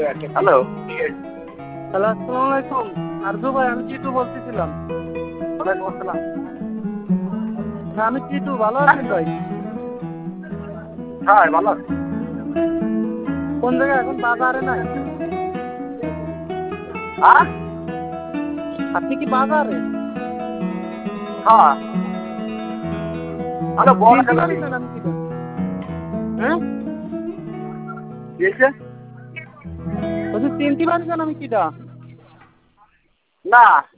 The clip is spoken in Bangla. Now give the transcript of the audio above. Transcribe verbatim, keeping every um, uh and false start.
হ্যালো হ্যালো, আসসালামু আলাইকুম। আরজু ভাই, আমি চিটু বলতেছিলাম। ওয়ালাইকুম আসসালাম। হ্যাঁ, আমি চিটু। ভালো আছেন ভাই? হ্যাঁ ভালো আছি। কোন জায়গায়? এখন বাজারে নাই? হ্যাঁ আপনি কি বাজারে? হ্যাঁ হ্যালো বল চিনতে কেন আমি পারছেন আমি কিটা? হ্যাঁ, দিয়েছে বলছি চিনতে পারছেন আমি কিটা? না